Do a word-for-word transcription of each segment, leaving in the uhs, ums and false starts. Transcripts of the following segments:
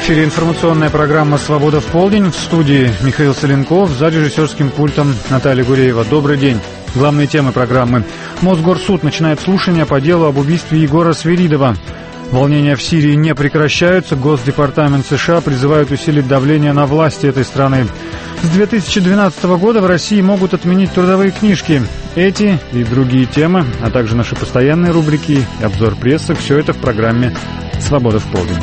эфире информационная программа «Свобода в полдень». В студии Михаил Соленков, за режиссерским пультом Наталья Гуреева. Добрый день. Главные темы программы. Мосгорсуд начинает слушание по делу об убийстве Егора Свиридова. Волнения в Сирии не прекращаются. Госдепартамент США призывает усилить давление на власти этой страны. С две тысячи двенадцатого года в России могут отменить трудовые книжки. Эти и другие темы, а также наши постоянные рубрики и обзор прессы – все это в программе «Свобода в полдень».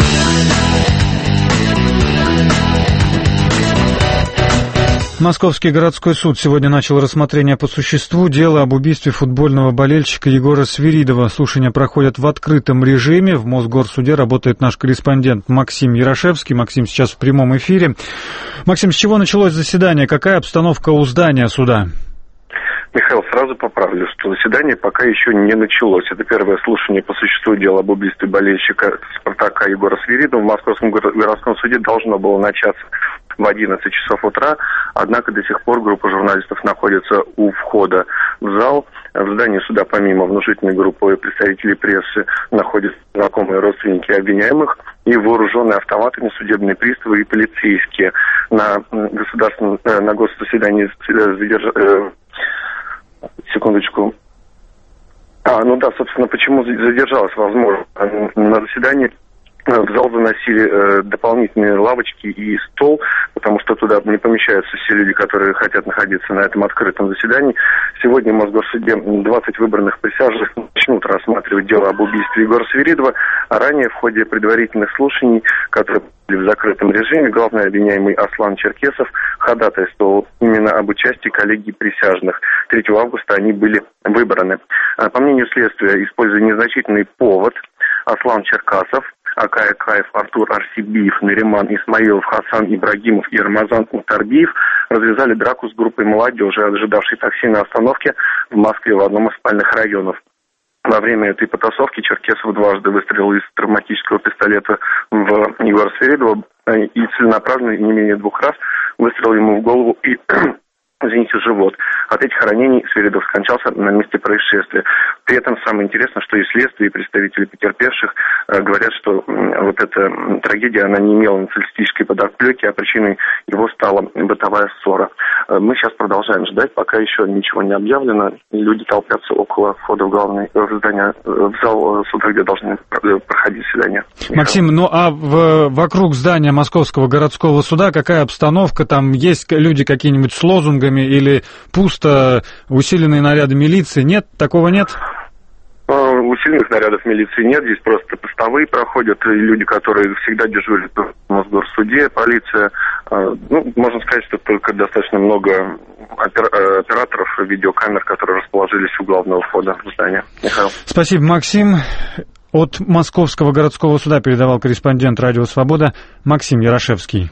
Московский городской суд сегодня начал рассмотрение по существу дела об убийстве футбольного болельщика Егора Свиридова. Слушания проходят в открытом режиме. В Мосгорсуде работает наш корреспондент Максим Ярошевский. Максим сейчас в прямом эфире. Максим, с чего началось заседание? Какая обстановка у здания суда? Михаил, сразу поправлю, что заседание пока еще не началось. Это первое слушание по существу дела об убийстве болельщика «Спартака» Егора Свиридова. В Московском городском суде должно было начаться в одиннадцать часов утра, однако до сих пор группа журналистов находится у входа в зал. В здании суда помимо внушительной группы представителей прессы находятся знакомые родственники обвиняемых и вооруженные автоматами судебные приставы и полицейские. На государственном, на госзаседании задержали... Секундочку. А, ну да, собственно, почему задержалась возможность. На заседании в зал заносили э, дополнительные лавочки и стол, потому что туда не помещаются все люди, которые хотят находиться на этом открытом заседании. Сегодня в Мосгорсуде двадцать выбранных присяжных начнут рассматривать дело об убийстве Егора Свиридова, а ранее в ходе предварительных слушаний, которые были в закрытом режиме, главный обвиняемый Аслан Черкесов ходатайствовал именно об участии коллегий присяжных. третьего августа они были выбраны. По мнению следствия, используя незначительный повод, Аслан Черкасов, Акай Каев, Артур Арсибиев, Нариман Исмаилов, Хасан Ибрагимов и Рамазан Утарбиев развязали драку с группой молодежи, ожидавшей такси на остановке в Москве в одном из спальных районов. Во время этой потасовки Черкесов дважды выстрелил из травматического пистолета в Егора Свиридова и целенаправленно не менее двух раз выстрелил ему в голову и... извините, живот. От этих ранений Свиридов скончался на месте происшествия. При этом самое интересное, что и следствие, и представители потерпевших э, говорят, что э, вот эта трагедия, она не имела националистической подоплеки, а причиной его стала бытовая ссора. Э, мы сейчас продолжаем ждать, пока еще ничего не объявлено. Люди толпятся около входа в главное в здание, в зал суда, где должны проходить заседания. Максим, ну а в, вокруг здания Московского городского суда какая обстановка? Там есть люди какие-нибудь с лозунгами или пусто, усиленные наряды милиции? Нет? Такого нет? Усиленных нарядов милиции нет. Здесь просто постовые проходят, и люди, которые всегда дежурят в Мосгорсуде, полиция. Ну, можно сказать, что только достаточно много операторов видеокамер, которые расположились у главного входа в здание. Михаил. Спасибо, Максим. От Московского городского суда передавал корреспондент «Радио Свобода» Максим Ярошевский.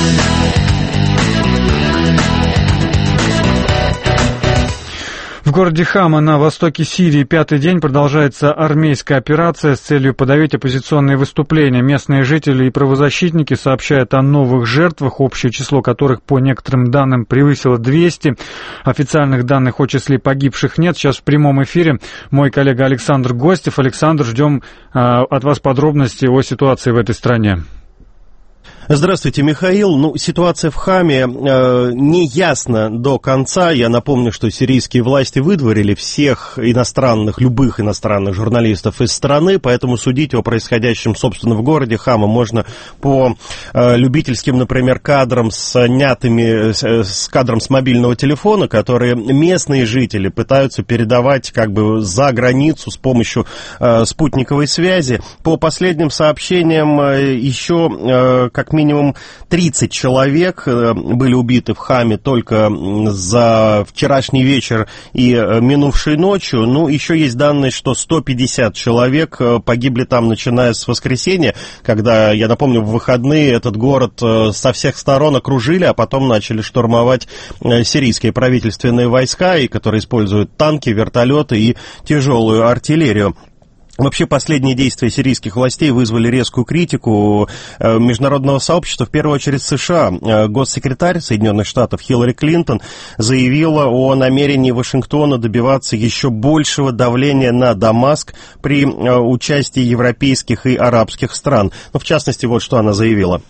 В городе Хама на востоке Сирии пятый день продолжается армейская операция с целью подавить оппозиционные выступления. Местные жители и правозащитники сообщают о новых жертвах, общее число которых, по некоторым данным, превысило двести. Официальных данных о числе погибших нет. Сейчас в прямом эфире мой коллега Александр Гостев. Александр, ждем э, от вас подробностей о ситуации в этой стране. Здравствуйте, Михаил. Ну, ситуация в Хаме э, не ясна до конца. Я напомню, что сирийские власти выдворили всех иностранных, любых иностранных журналистов из страны, поэтому судить о происходящем, собственно, в городе Хама можно по э, любительским, например, кадрам, снятыми с, с кадром с мобильного телефона, которые местные жители пытаются передавать как бы за границу с помощью э, спутниковой связи. По последним сообщениям, э, еще э, как минимум минимум тридцать человек были убиты в Хаме только за вчерашний вечер и минувшей ночью. Ну, еще есть данные, что сто пятьдесят человек погибли там, начиная с воскресенья, когда, я напомню, в выходные этот город со всех сторон окружили, а потом начали штурмовать сирийские правительственные войска, и которые используют танки, вертолеты и тяжелую артиллерию. Вообще, последние действия сирийских властей вызвали резкую критику международного сообщества, в первую очередь США. Госсекретарь Соединенных Штатов Хиллари Клинтон заявила о намерении Вашингтона добиваться еще большего давления на Дамаск при участии европейских и арабских стран. Ну, в частности, вот что она заявила.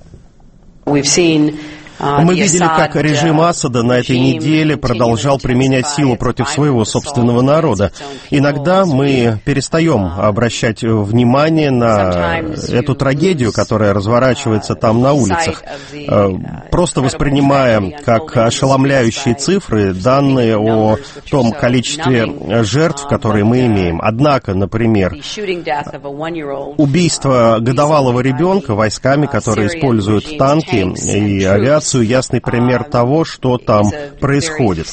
Мы видели, как режим Асада на этой неделе продолжал применять силу против своего собственного народа. Иногда мы перестаем обращать внимание на эту трагедию, которая разворачивается там на улицах, просто воспринимая как ошеломляющие цифры данные о том количестве жертв, которые мы имеем. Однако, например, убийство годовалого ребенка войсками, которые используют танки и авиацию, ясный пример того, что там происходит.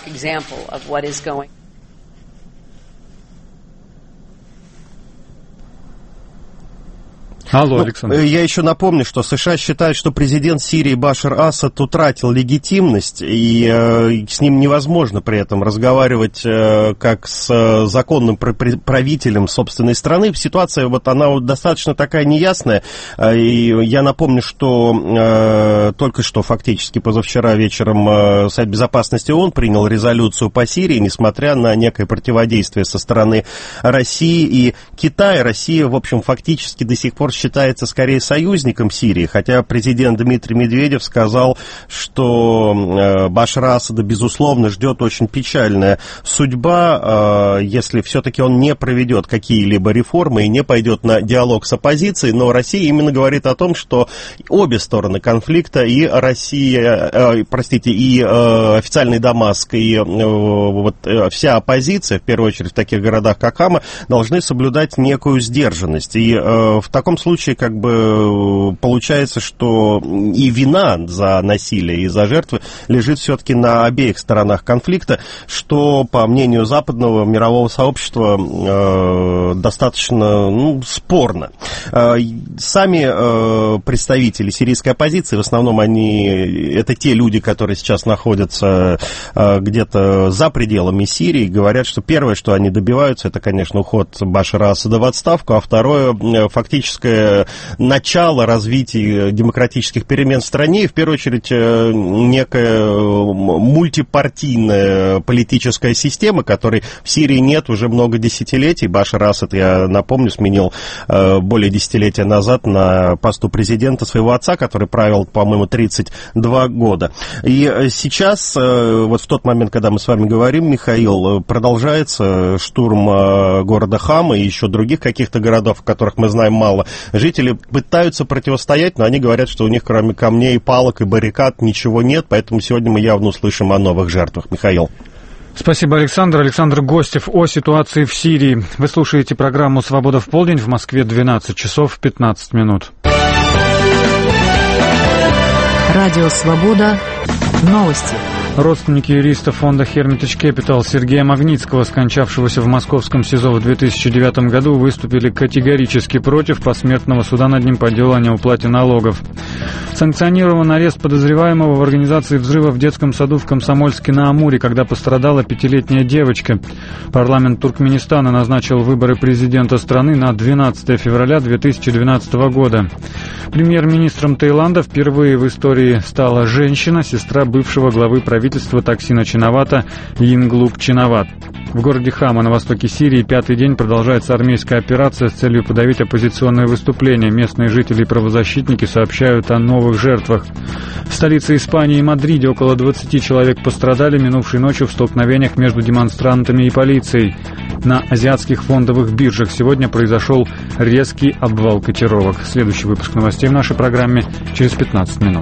Алло, Александр. Ну, я еще напомню, что США считают, что президент Сирии Башар Асад утратил легитимность, и э, с ним невозможно при этом разговаривать э, как с э, законным правителем собственной страны. Ситуация вот она вот достаточно такая неясная, э, и я напомню, что э, только что фактически позавчера вечером э, Совет Безопасности ООН принял резолюцию по Сирии, несмотря на некое противодействие со стороны России и Китая. Россия, в общем, фактически до сих пор считается скорее союзником Сирии, хотя президент Дмитрий Медведев сказал, что э, Башара Асада, безусловно, ждет очень печальная судьба, э, если все-таки он не проведет какие-либо реформы и не пойдет на диалог с оппозицией, но Россия именно говорит о том, что обе стороны конфликта, и Россия, э, простите, и э, официальный Дамаск, и э, вот, э, вся оппозиция, в первую очередь в таких городах, как Хама, должны соблюдать некую сдержанность. И э, в таком случае случае как бы получается, что и вина за насилие, и за жертвы лежит все-таки на обеих сторонах конфликта, что, по мнению западного мирового сообщества, э, достаточно ну, спорно. Э, сами э, представители сирийской оппозиции, в основном они, это те люди, которые сейчас находятся э, где-то за пределами Сирии, говорят, что первое, что они добиваются, это, конечно, уход Башара Асада в отставку, а второе, фактическое начало развития демократических перемен в стране, и в первую очередь некая мультипартийная политическая система, которой в Сирии нет уже много десятилетий. Башар Асад, я напомню, сменил более десятилетия назад на посту президента своего отца, который правил, по-моему, тридцать два года. И сейчас, вот в тот момент, когда мы с вами говорим, Михаил, продолжается штурм города Хама и еще других каких-то городов, о которых мы знаем мало. Жители пытаются противостоять, но они говорят, что у них кроме камней, палок и баррикад ничего нет, поэтому сегодня мы явно услышим о новых жертвах. Михаил. Спасибо, Александр. Александр Гостев о ситуации в Сирии. Вы слушаете программу «Свобода в полдень», в Москве двенадцать часов пятнадцать минут. Радио «Свобода». Новости. Родственники юриста фонда Hermitage Capital Сергея Магнитского, скончавшегося в московском СИЗО в две тысячи девятом году, выступили категорически против посмертного суда над ним по делу о неуплате налогов. Санкционирован арест подозреваемого в организации взрыва в детском саду в Комсомольске-на-Амуре, когда пострадала пятилетняя девочка. Парламент Туркменистана назначил выборы президента страны на двенадцатое февраля две тысячи двенадцатого года. Премьер-министром Таиланда впервые в истории стала женщина, сестра бывшего главы правительства Таксина Чинавата Йинглук Чинават. В городе Хама на востоке Сирии пятый день продолжается армейская операция с целью подавить оппозиционные выступления. Местные жители и правозащитники сообщают о новых жертвах. В столице Испании Мадриде около двадцати человек пострадали минувшей ночью в столкновениях между демонстрантами и полицией. На азиатских фондовых биржах сегодня произошел резкий обвал котировок. Следующий выпуск новостей в нашей программе через пятнадцать минут.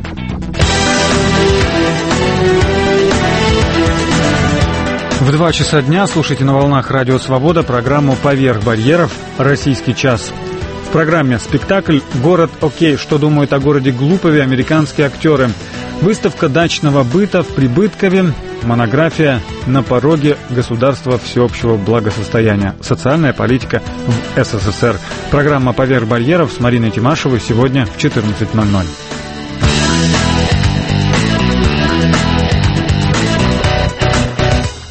В два часа дня слушайте на волнах Радио Свобода программу «Поверх барьеров. Российский час». В программе спектакль «Город окей. Что думают о городе Глупове американские актеры». Выставка дачного быта в Прибыткове. Монография «На пороге государства всеобщего благосостояния. Социальная политика в СССР». Программа «Поверх барьеров» с Мариной Тимашевой сегодня в четырнадцать ноль ноль.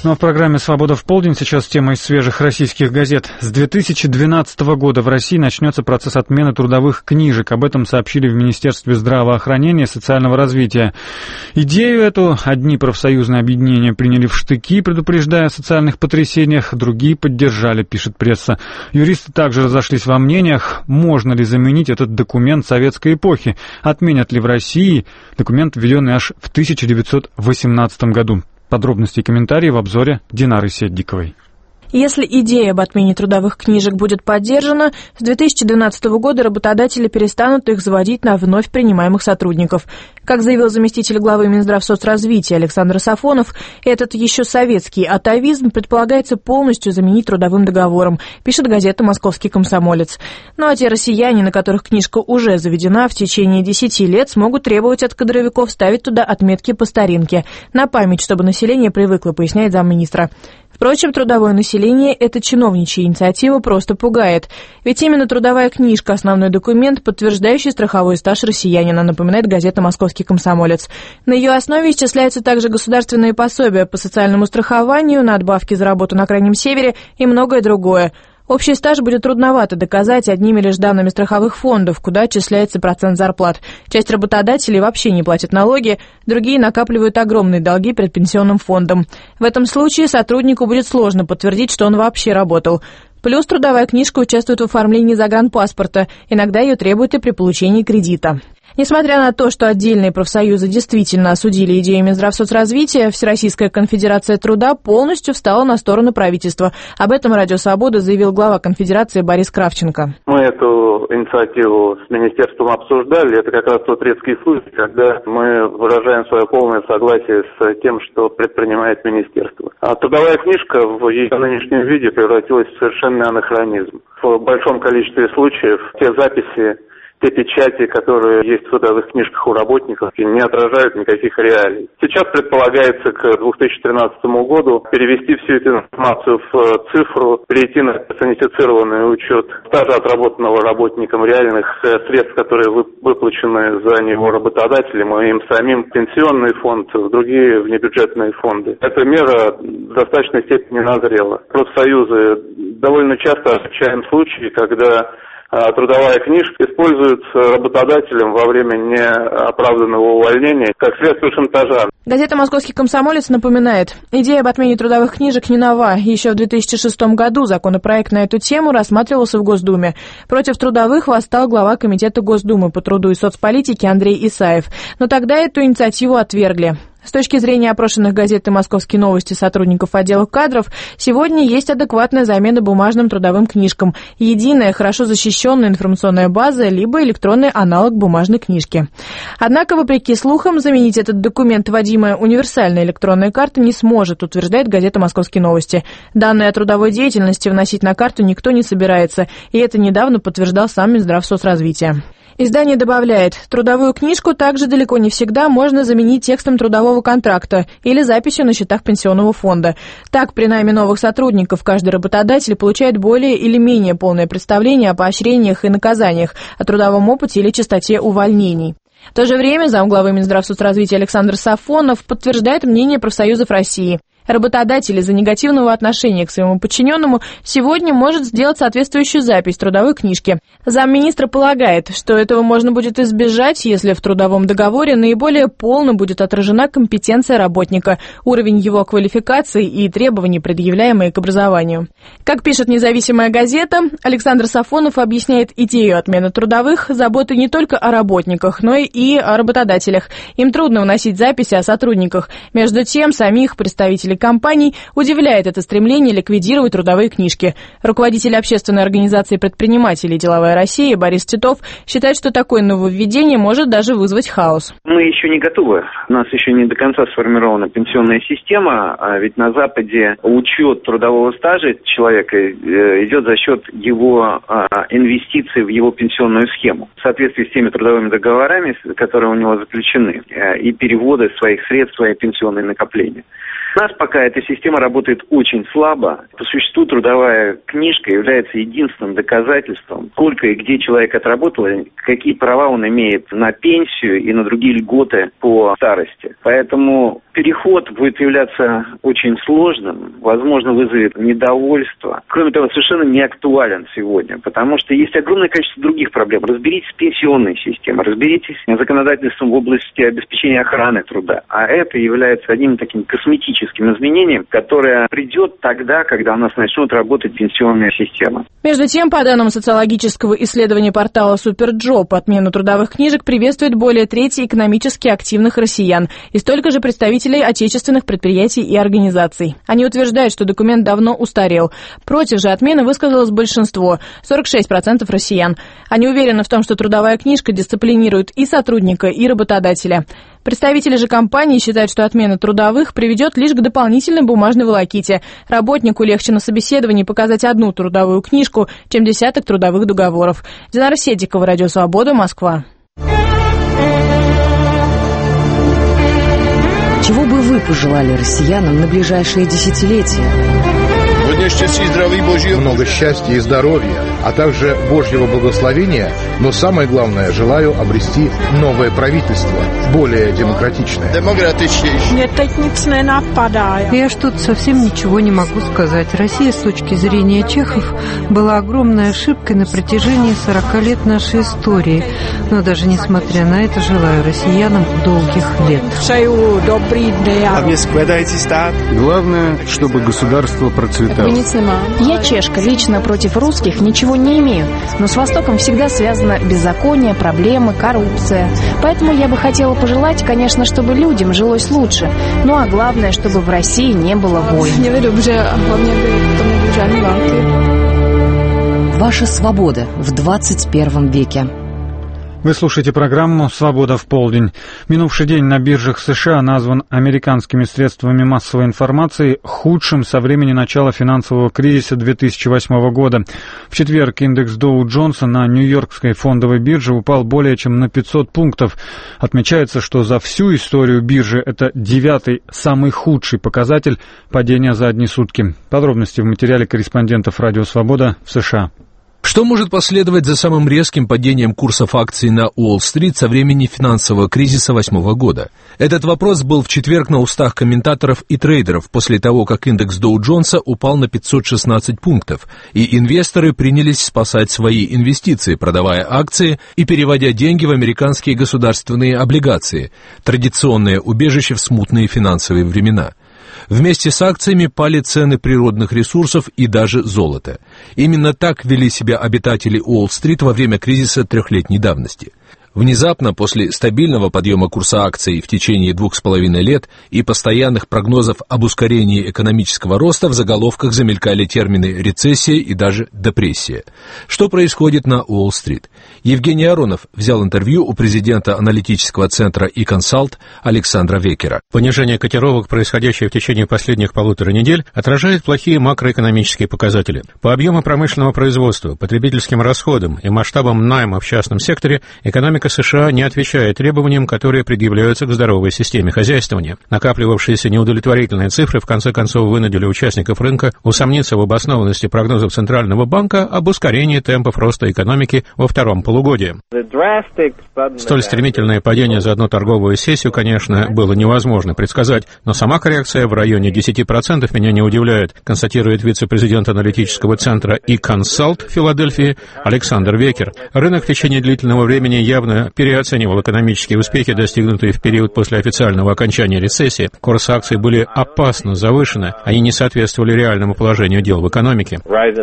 Ну а в программе «Свобода в полдень» сейчас тема из свежих российских газет. С две тысячи двенадцатого года в России начнется процесс отмены трудовых книжек. Об этом сообщили в Министерстве здравоохранения и социального развития. Идею эту одни профсоюзные объединения приняли в штыки, предупреждая о социальных потрясениях, другие поддержали, пишет пресса. Юристы также разошлись во мнениях, можно ли заменить этот документ советской эпохи, отменят ли в России документ, введенный аж в тысяча девятьсот восемнадцатом году. Подробности и комментарии в обзоре Динары Седдиковой. Если идея об отмене трудовых книжек будет поддержана, с две тысячи двенадцатого года работодатели перестанут их заводить на вновь принимаемых сотрудников. Как заявил заместитель главы Минздравсоцразвития Александр Сафонов, этот еще советский атавизм предполагается полностью заменить трудовым договором, пишет газета «Московский комсомолец». Ну а те россияне, на которых книжка уже заведена, в течение десяти лет смогут требовать от кадровиков ставить туда отметки по старинке, на память, чтобы население привыкло, поясняет замминистра. Впрочем, трудовое население эта чиновничья инициатива просто пугает. Ведь именно трудовая книжка – основной документ, подтверждающий страховой стаж россиянина, напоминает газета «Московский комсомолец». На ее основе исчисляются также государственные пособия по социальному страхованию, надбавки за работу на Крайнем Севере и многое другое. Общий стаж будет трудновато доказать одними лишь данными страховых фондов, куда отчисляется процент зарплат. Часть работодателей вообще не платит налоги, другие накапливают огромные долги перед пенсионным фондом. В этом случае сотруднику будет сложно подтвердить, что он вообще работал. Плюс трудовая книжка участвует в оформлении загранпаспорта, иногда ее требуют и при получении кредита. Несмотря на то, что отдельные профсоюзы действительно осудили идею Минздравсоцразвития, Всероссийская конфедерация труда полностью встала на сторону правительства. Об этом «Радио Свобода» заявил глава конфедерации Борис Кравченко. Мы эту инициативу с министерством обсуждали. Это как раз тот редкий случай, когда мы выражаем свое полное согласие с тем, что предпринимает министерство. А трудовая книжка в ее нынешнем виде превратилась в совершенный анахронизм. В большом количестве случаев те записи, те печати, которые есть в трудовых книжках у работников, не отражают никаких реалий. Сейчас предполагается к две тысячи тринадцатому году перевести всю эту информацию в цифру, перейти на персонифицированный учет стажа отработанного работником, реальных средств, которые выплачены за него работодателем и им самим, пенсионный фонд, другие внебюджетные фонды. Эта мера в достаточной степени назрела. Профсоюзы довольно часто встречаем случаи, когда трудовая книжка используется работодателем во время неоправданного увольнения как средство шантажа. Газета «Московский комсомолец» напоминает, идея об отмене трудовых книжек не нова. Еще в две тысячи шестом году законопроект на эту тему рассматривался в Госдуме. Против трудовых восстал глава Комитета Госдумы по труду и соцполитике Андрей Исаев. Но тогда эту инициативу отвергли. С точки зрения опрошенных газеты «Московские новости» сотрудников отдела кадров, сегодня есть адекватная замена бумажным трудовым книжкам, единая, хорошо защищенная информационная база, либо электронный аналог бумажной книжки. Однако, вопреки слухам, заменить этот документ вводимая универсальная электронная карта не сможет, утверждает газета «Московские новости». Данные о трудовой деятельности вносить на карту никто не собирается, и это недавно подтверждал сам Минздравсоцразвития. Издание добавляет, трудовую книжку также далеко не всегда можно заменить текстом трудового контракта или записью на счетах пенсионного фонда. Так, при найме новых сотрудников каждый работодатель получает более или менее полное представление о поощрениях и наказаниях, о трудовом опыте или частоте увольнений. В то же время замглавы Минздравсоцразвития Александр Сафонов подтверждает мнение профсоюзов России. Работодатель из-за негативного отношения к своему подчиненному сегодня может сделать соответствующую запись в трудовой книжке. Замминистра полагает, что этого можно будет избежать, если в трудовом договоре наиболее полно будет отражена компетенция работника, уровень его квалификации и требования, предъявляемые к образованию. Как пишет независимая газета, Александр Сафонов объясняет идею отмены трудовых заботой не только о работниках, но и о работодателях. Им трудно вносить записи о сотрудниках. Между тем, самих представителей компаний удивляет это стремление ликвидировать трудовые книжки. Руководитель общественной организации предпринимателей «Деловая Россия» Борис Титов считает, что такое нововведение может даже вызвать хаос. Мы еще не готовы. У нас еще не до конца сформирована пенсионная система, а ведь на Западе учет трудового стажа человека идет за счет его инвестиций в его пенсионную схему в соответствии с теми трудовыми договорами, которые у него заключены, и переводы своих средств в свои пенсионные накопления. У нас пока эта система работает очень слабо. По существу трудовая книжка является единственным доказательством, сколько и где человек отработал, какие права он имеет на пенсию и на другие льготы по старости. Поэтому переход будет являться очень сложным, возможно, вызовет недовольство. Кроме того, совершенно не актуален сегодня, потому что есть огромное количество других проблем. Разберитесь с пенсионной системой, разберитесь с законодательством в области обеспечения охраны труда. А это является одним таким косметическим изменением, которое придет тогда, когда у нас начнут работать пенсионная система. Между тем, по данным социологического исследования портала Суперджоп, отмену трудовых книжек приветствует более трети экономически активных россиян и столько же представителей отечественных предприятий и организаций. Они утверждают, что документ давно устарел. Против же отмены высказалось большинство – сорок шесть процентов россиян. Они уверены в том, что трудовая книжка дисциплинирует и сотрудника, и работодателя. Представители же компании считают, что отмена трудовых приведет лишь к дополнительной бумажной волоките. Работнику легче на собеседовании показать одну трудовую книжку, чем десяток трудовых договоров. Динара Седикова, Радио Свобода, Москва. Чего бы вы пожелали россиянам на ближайшие десятилетия? Много счастья и здоровья, а также Божьего благословения, но самое главное, желаю обрести новое правительство, более демократичное. Я что-то совсем ничего не могу сказать. Россия, с точки зрения чехов, была огромной ошибкой на протяжении сорока лет нашей истории. Но даже несмотря на это, желаю россиянам долгих лет. Главное, чтобы государство процветало. Я чешка, лично против русских ничего не имею, но с Востоком всегда связано беззаконие, проблемы, коррупция. Поэтому я бы хотела пожелать, конечно, чтобы людям жилось лучше, ну а главное, чтобы в России не было войн. Ваша свобода в двадцать первом веке. Вы слушаете программу «Свобода в полдень». Минувший день на биржах США назван американскими средствами массовой информации худшим со времени начала финансового кризиса две тысячи восьмого года. В четверг индекс Доу Джонса на Нью-Йоркской фондовой бирже упал более чем на пятьсот пунктов. Отмечается, что за всю историю биржи это девятый, самый худший показатель падения за одни сутки. Подробности в материале корреспондентов «Радио Свобода» в США. Что может последовать за самым резким падением курсов акций на Уолл-стрит со времени финансового кризиса восьмого года? Этот вопрос был в четверг на устах комментаторов и трейдеров после того, как индекс Доу Джонса упал на пятьсот шестнадцать пунктов, и инвесторы принялись спасать свои инвестиции, продавая акции и переводя деньги в американские государственные облигации, традиционное убежище в смутные финансовые времена. Вместе с акциями пали цены природных ресурсов и даже золота. Именно так вели себя обитатели Уолл-стрит во время кризиса трехлетней давности. Внезапно, после стабильного подъема курса акций в течение двух с половиной лет и постоянных прогнозов об ускорении экономического роста, в заголовках замелькали термины «рецессия» и даже «депрессия». Что происходит на Уолл-стрит? Евгений Аронов взял интервью у президента аналитического центра «И-консалт» Александра Векера. Понижение котировок, происходящее в течение последних полутора недель, отражает плохие макроэкономические показатели. По объему промышленного производства, потребительским расходам и масштабам найма в частном секторе экономика США не отвечает требованиям, которые предъявляются к здоровой системе хозяйствования. Накапливавшиеся неудовлетворительные цифры в конце концов вынудили участников рынка усомниться в обоснованности прогнозов Центрального банка об ускорении темпов роста экономики во втором полугодии. Столь стремительное падение за одну торговую сессию, конечно, было невозможно предсказать, но сама коррекция в районе десять процентов меня не удивляет, констатирует вице-президент аналитического центра «И-консалт» в Филадельфии Александр Векер. Рынок в течение длительного времени явно переоценивал экономические успехи, достигнутые в период после официального окончания рецессии. Курсы акций были опасно завышены, они не соответствовали реальному положению дел в экономике.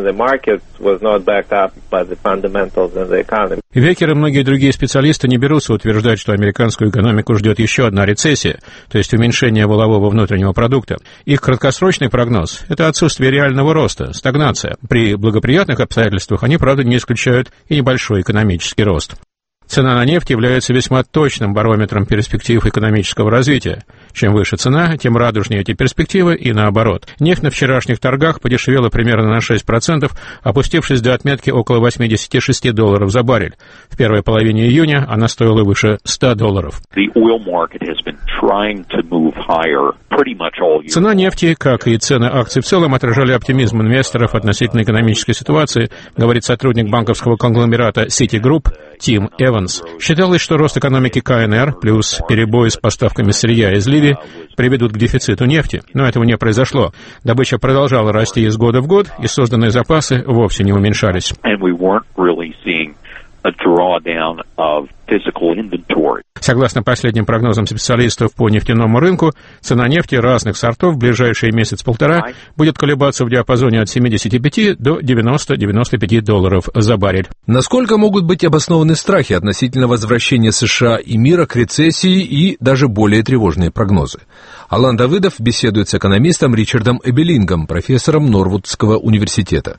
Векер и многие другие специалисты не берутся утверждать, что американскую экономику ждет еще одна рецессия, то есть уменьшение валового внутреннего продукта. Их краткосрочный прогноз – это отсутствие реального роста, стагнация. При благоприятных обстоятельствах они, правда, не исключают и небольшой экономический рост. Цена на нефть является весьма точным барометром перспектив экономического развития. Чем выше цена, тем радужнее эти перспективы и наоборот. Нефть на вчерашних торгах подешевела примерно на шесть процентов, опустившись до отметки около восемьдесят шесть долларов за баррель. В первой половине июня она стоила выше ста долларов. Цена нефти, как и цены акций в целом, отражали оптимизм инвесторов относительно экономической ситуации, говорит сотрудник банковского конгломерата Citigroup Тим Эванс. Считалось, что рост экономики ка эн эр плюс перебои с поставками сырья из Ливии приведут к дефициту нефти, но этого не произошло. Добыча продолжала расти из года в год, и созданные запасы вовсе не уменьшались. Согласно последним прогнозам специалистов по нефтяному рынку, цена нефти разных сортов в ближайший месяц-полтора будет колебаться в диапазоне от семидесяти пяти до девяноста-девяноста пяти долларов за баррель. Насколько могут быть обоснованы страхи относительно возвращения США и мира к рецессии и даже более тревожные прогнозы? Алан Давыдов беседует с экономистом Ричардом Эбелингом, профессором Норвудского университета.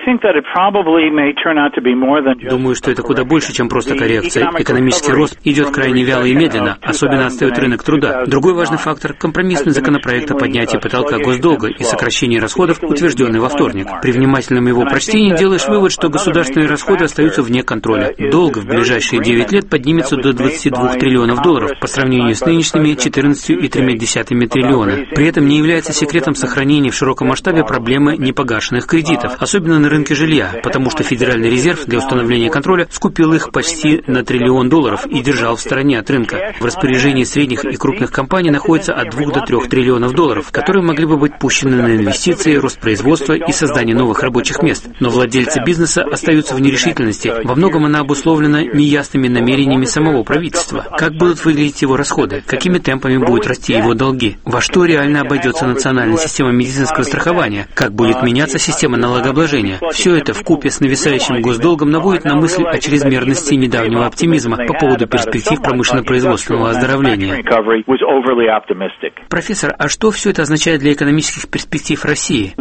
Думаю, что это куда больше, чем просто коррекция. Экономический рост идет крайне вяло и медленно, особенно отстает рынок труда. Другой важный фактор – компромиссный законопроект о поднятии потолка госдолга и сокращении расходов, утвержденный во вторник. При внимательном его прочтении делаешь вывод, что государственные расходы остаются вне контроля. Долг в ближайшие девять лет поднимется до двадцати двух триллионов долларов по сравнению с нынешними четырнадцатью целых трёмя десятыми триллиона. При этом не является секретом сохранения в широком масштабе проблемы непогашенных кредитов, особенно на рынке жилья, потому что Федеральный резерв для установления контроля скупил их почти на триллион долларов и держал в стороне от рынка. В распоряжении средних и крупных компаний находится от двух до трёх триллионов долларов, которые могли бы быть пущены на инвестиции, рост производства и создание новых рабочих мест. Но владельцы бизнеса остаются в нерешительности. Во многом она обусловлена неясными намерениями самого правительства. Как будут выглядеть его расходы? Какими темпами будут расти его долги? Во что реально обойдется национальная система медицинского страхования? Как будет меняться система налогообложения? Все это вкупе с нависающим госдолгом наводит на мысль о чрезмерности недавнего оптимизма по поводу перспектив промышленно-производственного оздоровления. Профессор, а что все это означает для экономических перспектив России?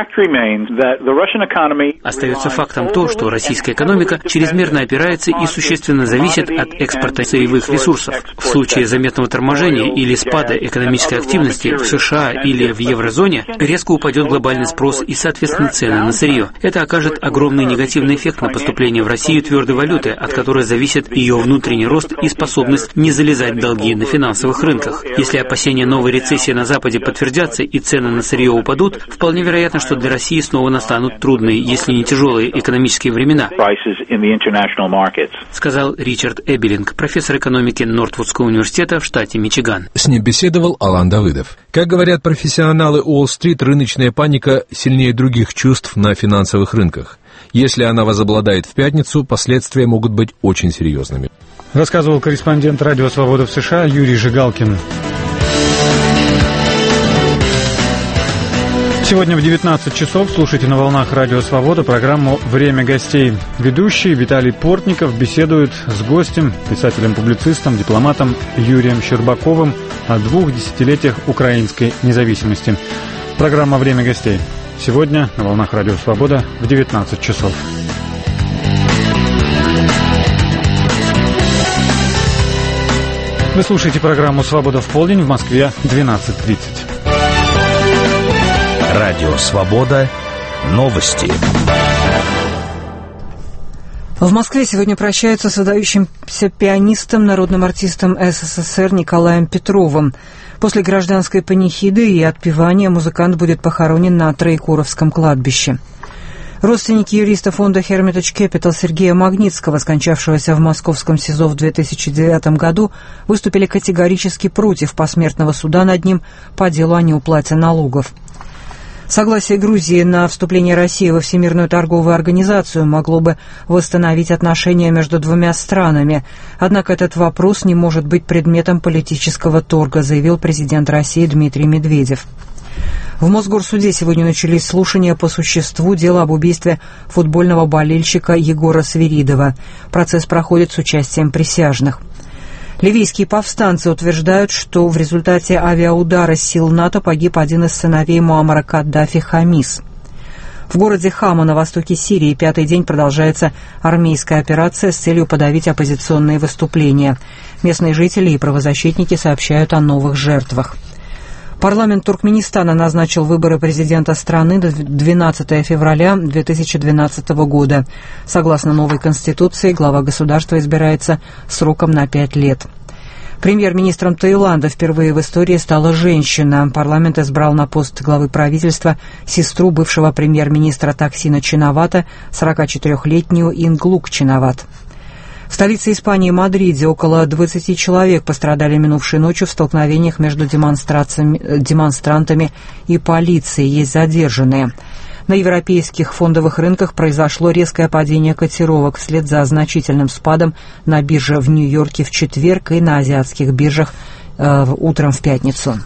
Остается фактом то, что российская экономика чрезмерно опирается и существенно зависит от экспорта сырьевых ресурсов. В случае заметного торможения или спада экономической активности в США или в еврозоне резко упадет глобальный спрос и, соответственно, цены на сырье. Это окажет огромный негативный эффект на поступление в Россию твердой валюты, от которой зависит ее внутренний рост и способность не залезать в долги на финансовых рынках. Если опасения новой рецессии на Западе подтвердятся и цены на сырье упадут, вполне вероятно, что для России снова настанут трудные, если не тяжелые экономические времена, сказал Ричард Эбелинг, профессор экономики Нортвудского университета в штате Мичиган. С ним беседовал Алан Давыдов. Как говорят профессионалы Уолл-стрит, рыночная паника сильнее других чувств на финансовых рынках. Если она возобладает в пятницу, последствия могут быть очень серьезными. Рассказывал корреспондент Радио Свобода в США Юрий Жигалкин. Сегодня в девятнадцать часов слушайте на волнах Радио Свобода программу «Время гостей». Ведущий Виталий Портников беседует с гостем, писателем-публицистом, дипломатом Юрием Щербаковым о двух десятилетиях украинской независимости. Программа «Время гостей». Сегодня на волнах Радио Свобода в девятнадцать часов. Вы слушаете программу «Свобода в полдень», в Москве двенадцать тридцать. Радио «Свобода». Новости. В Москве сегодня прощаются с выдающимся пианистом, народным артистом СССР Николаем Петровым. После гражданской панихиды и отпевания музыкант будет похоронен на Троекуровском кладбище. Родственники юриста фонда Hermitage Capital Сергея Магнитского, скончавшегося в московском СИЗО в две тысячи девятом году, выступили категорически против посмертного суда над ним по делу о неуплате налогов. Согласие Грузии на вступление России во Всемирную торговую организацию могло бы восстановить отношения между двумя странами. Однако этот вопрос не может быть предметом политического торга, заявил президент России Дмитрий Медведев. В Мосгорсуде сегодня начались слушания по существу дела об убийстве футбольного болельщика Егора Свиридова. Процесс проходит с участием присяжных. Ливийские повстанцы утверждают, что в результате авиаудара сил НАТО погиб один из сыновей Муаммара Каддафи Хамис. В городе Хама на востоке Сирии пятый день продолжается армейская операция с целью подавить оппозиционные выступления. Местные жители и правозащитники сообщают о новых жертвах. Парламент Туркменистана назначил выборы президента страны до двенадцатого февраля две тысячи двенадцатого года. Согласно новой конституции, глава государства избирается сроком на пять лет. Премьер-министром Таиланда впервые в истории стала женщина. Парламент избрал на пост главы правительства сестру бывшего премьер-министра Таксина Чинавата, сорокачетырёхлетнюю Инглук Чинават. В столице Испании Мадриде около двадцати человек пострадали минувшей ночью в столкновениях между демонстрантами и полицией. Есть задержанные. На европейских фондовых рынках произошло резкое падение котировок вслед за значительным спадом на бирже в Нью-Йорке в четверг и на азиатских биржах э, утром в пятницу.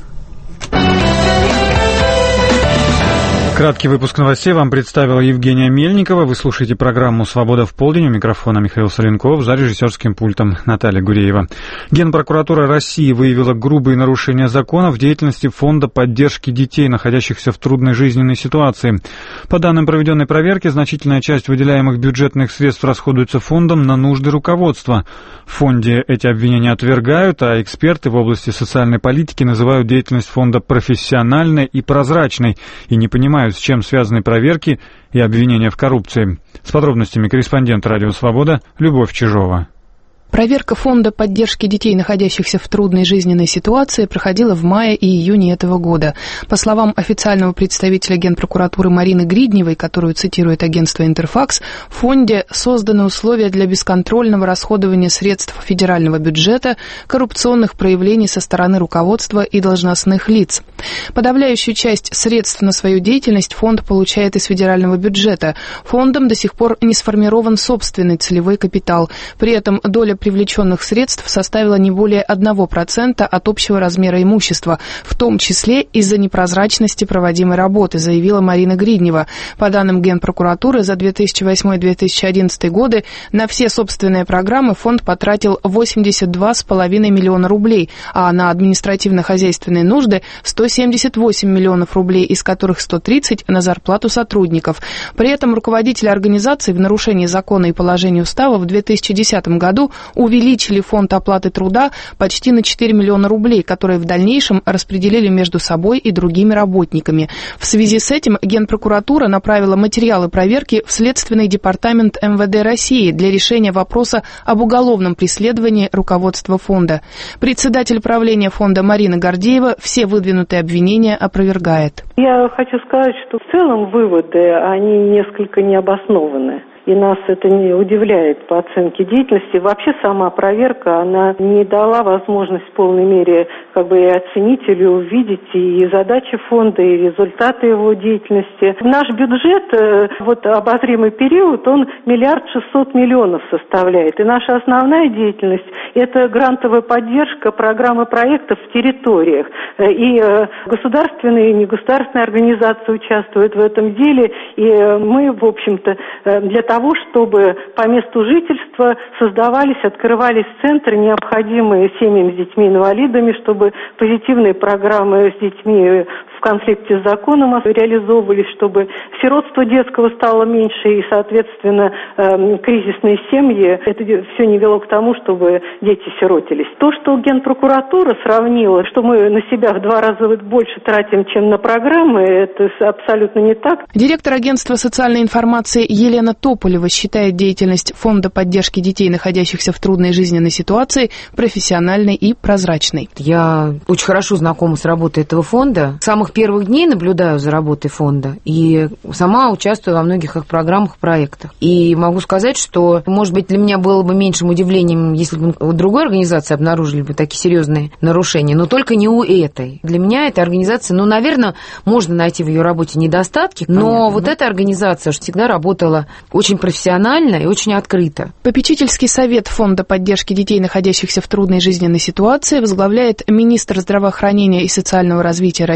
Краткий выпуск новостей вам представила Евгения Мельникова. Вы слушаете программу «Свобода в полдень». У микрофона Михаил Соленков, за режиссерским пультом Наталья Гуреева. Генпрокуратура России выявила грубые нарушения закона в деятельности Фонда поддержки детей, находящихся в трудной жизненной ситуации. По данным проведенной проверки, значительная часть выделяемых бюджетных средств расходуется фондом на нужды руководства. В фонде эти обвинения отвергают, а эксперты в области социальной политики называют деятельность фонда профессиональной и прозрачной и не понимают, с чем связаны проверки и обвинения в коррупции. С подробностями корреспондент «Радио Свобода» Любовь Чижова. Проверка Фонда поддержки детей, находящихся в трудной жизненной ситуации, проходила в мае и июне этого года. По словам официального представителя Генпрокуратуры Марины Гридневой, которую цитирует агентство «Интерфакс», в фонде созданы условия для бесконтрольного расходования средств федерального бюджета, коррупционных проявлений со стороны руководства и должностных лиц. Подавляющую часть средств на свою деятельность фонд получает из федерального бюджета. Фондом до сих пор не сформирован собственный целевой капитал. При этом доля привлеченных средств составила не более одного процента от общего размера имущества, в том числе из-за непрозрачности проводимой работы, заявила Марина Гриднева. По данным Генпрокуратуры, за две тысячи восьмой — две тысячи одиннадцатый годы на все собственные программы фонд потратил восемьдесят два с половиной миллиона рублей, а на административно-хозяйственные нужды сто семьдесят восемь миллионов рублей, из которых сто тридцать на зарплату сотрудников. При этом руководители организации в нарушении закона и положений устава в две тысячи десятом году увеличили фонд оплаты труда почти на четыре миллиона рублей, которые в дальнейшем распределили между собой и другими работниками. В связи с этим Генпрокуратура направила материалы проверки в Следственный департамент эм вэ дэ России для решения вопроса об уголовном преследовании руководства фонда. Председатель правления фонда Марина Гордеева все выдвинутые обвинения опровергает. Я хочу сказать, что в целом выводы, они несколько необоснованы. И нас это не удивляет по оценке деятельности. Вообще сама проверка, она не дала возможность в полной мере как бы и оценить или увидеть и задачи фонда, и результаты его деятельности. Наш бюджет, вот обозримый период, он миллиард шестьсот миллионов составляет. И наша основная деятельность – это грантовая поддержка программы проектов в территориях. И государственные, и негосударственные организации участвуют в этом деле. И мы, в общем-то, для того, того, чтобы по месту жительства создавались, открывались центры, необходимые семьям с детьми-инвалидами, чтобы позитивные программы с детьми в конфликте с законом реализовывались, чтобы сиротство детского стало меньше и, соответственно, э, кризисные семьи, это все не вело к тому, чтобы дети сиротились. То, что Генпрокуратура сравнила, что мы на себя в два раза больше тратим, чем на программы, это абсолютно не так. Директор агентства социальной информации Елена Тополева считает деятельность Фонда поддержки детей, находящихся в трудной жизненной ситуации, профессиональной и прозрачной. Я очень хорошо знакома с работой этого фонда. С самых первых дней наблюдаю за работой фонда и сама участвую во многих их программах, проектах. И могу сказать, что, может быть, для меня было бы меньшим удивлением, если бы у другой организации обнаружили бы такие серьезные нарушения, но только не у этой. Для меня эта организация, ну, наверное, можно найти в ее работе недостатки, но понятно, вот да? Эта организация всегда работала очень профессионально и очень открыто. Попечительский совет Фонда поддержки детей, находящихся в трудной жизненной ситуации, возглавляет министр здравоохранения и социального развития России Татьяна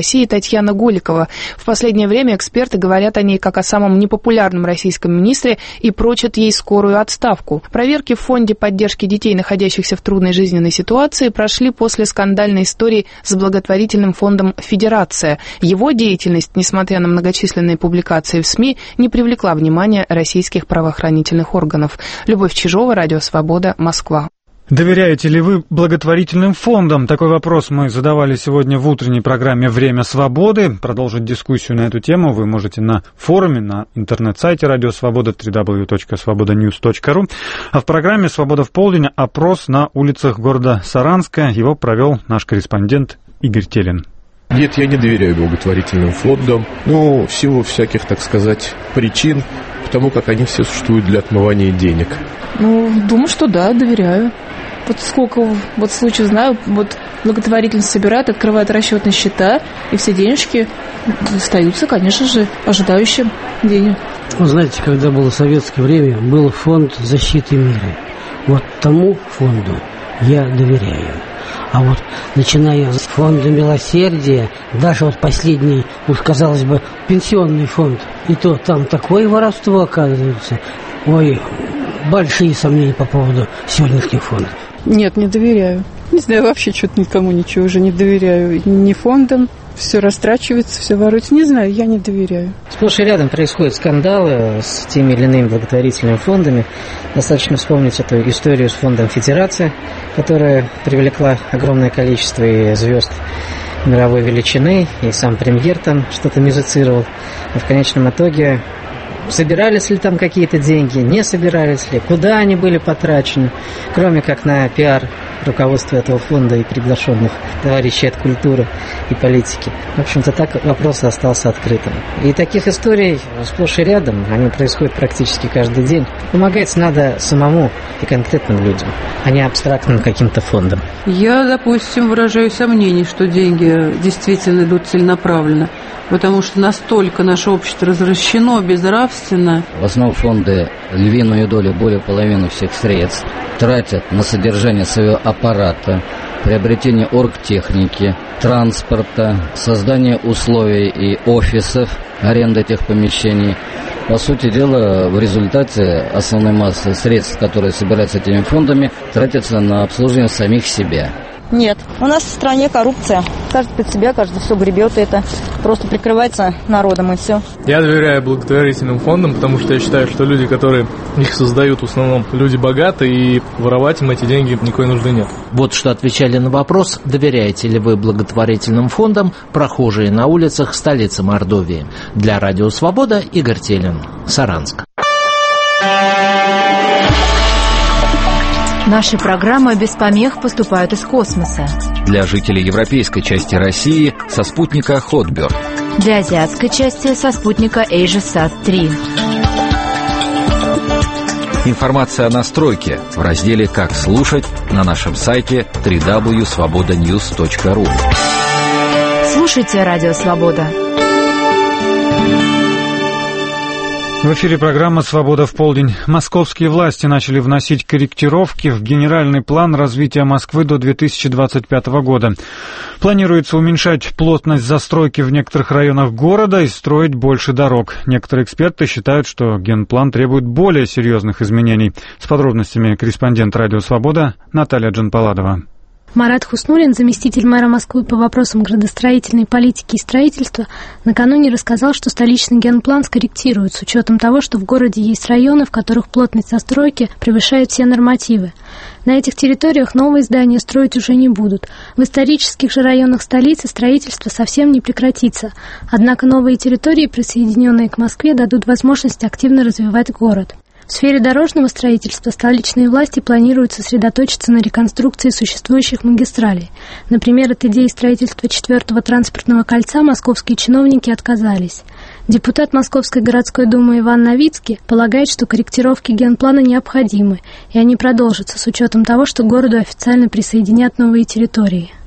Татьяна Голикова. В последнее время эксперты говорят о ней как о самом непопулярном российском министре и прочат ей скорую отставку. Проверки в Фонде поддержки детей, находящихся в трудной жизненной ситуации, прошли после скандальной истории с благотворительным фондом «Федерация». Его деятельность, несмотря на многочисленные публикации в СМИ, не привлекла внимания российских правоохранительных органов. Любовь Чижова, Радио Свобода, Москва. Доверяете ли вы благотворительным фондам? Такой вопрос мы задавали сегодня в утренней программе «Время свободы». Продолжить дискуссию на эту тему вы можете на форуме, на интернет-сайте Радио Свобода дабл ю дабл ю дабл ю точка свобода ньюс точка ру. А в программе «Свобода в полдень» опрос на улицах города Саранска. Его провел наш корреспондент Игорь Телин. Нет, я не доверяю благотворительным фондам. Ну, в силу всяких, так сказать, причин, потому как они все существуют для отмывания денег. Ну, думаю, что да, доверяю. Вот сколько вот случаев знаю, вот благотворительность собирает, открывает расчетные счета, и все денежки остаются, конечно же, ожидающим денег. Вы знаете, когда было советское время, был фонд защиты мира. Вот тому фонду я доверяю. А вот начиная с фонда милосердия, даже вот последний, уж казалось бы, пенсионный фонд, и то там такое воровство оказывается. Ой, большие сомнения по поводу сегодняшних фондов. Нет, не доверяю. Не знаю, вообще что-то никому ничего уже не доверяю. Ни фондам, все растрачивается, все воруется. Не знаю, я не доверяю. Сплошь и рядом происходят скандалы с теми или иными благотворительными фондами. Достаточно вспомнить эту историю с фондом «Федерация», которая привлекла огромное количество и звезд мировой величины, и сам премьер там что-то музицировал. И в конечном итоге, собирались ли там какие-то деньги, не собирались ли, куда они были потрачены, кроме как на пиар руководства этого фонда и приглашенных товарищей от культуры и политики. В общем-то, так вопрос остался открытым. И таких историй сплошь и рядом, они происходят практически каждый день. Помогать надо самому и конкретным людям, а не абстрактным каким-то фондам. Я, допустим, выражаю сомнение, что деньги действительно идут целенаправленно, потому что настолько наше общество развращено, безнравственно. В основном фонды львиную долю, более половины всех средств тратят на содержание своего аппарата, приобретение оргтехники, транспорта, создание условий и офисов, аренда этих помещений. По сути дела, в результате основной массы средств, которые собираются этими фондами, тратятся на обслуживание самих себя. Нет, у нас в стране коррупция. Каждый под себя, каждый все гребет, и это просто прикрывается народом, и все. Я доверяю благотворительным фондам, потому что я считаю, что люди, которые их создают, в основном люди богатые, и воровать им эти деньги никакой нужды нет. Вот что отвечали на вопрос, доверяете ли вы благотворительным фондам, прохожие на улицах столицы Мордовии. Для Радио Свобода Игорь Телин, Саранск. Наши программы без помех поступают из космоса. Для жителей европейской части России со спутника Hotbird. Для азиатской части со спутника AsiaSat три. Информация о настройке в разделе «Как слушать» на нашем сайте дабл ю дабл ю дабл ю точка свобода ньюс точка ру. Слушайте Радио Свобода. В эфире программа «Свобода в полдень». Московские власти начали вносить корректировки в генеральный план развития Москвы до две тысячи двадцать пятого года. Планируется уменьшать плотность застройки в некоторых районах города и строить больше дорог. Некоторые эксперты считают, что генплан требует более серьезных изменений. С подробностями корреспондент «Радио Свобода» Наталья Джанпаладова. Марат Хуснуллин, заместитель мэра Москвы по вопросам градостроительной политики и строительства, накануне рассказал, что столичный генплан скорректируют с учетом того, что в городе есть районы, в которых плотность застройки превышает все нормативы. На этих территориях новые здания строить уже не будут. В исторических же районах столицы строительство совсем не прекратится. Однако новые территории, присоединенные к Москве, дадут возможность активно развивать город. В сфере дорожного строительства столичные власти планируют сосредоточиться на реконструкции существующих магистралей. Например, от идеи строительства четвертого транспортного кольца московские чиновники отказались. Депутат Московской городской думы Иван Новицкий полагает, что корректировки генплана необходимы, и они продолжатся с учетом того, что к городу официально присоединят новые территории.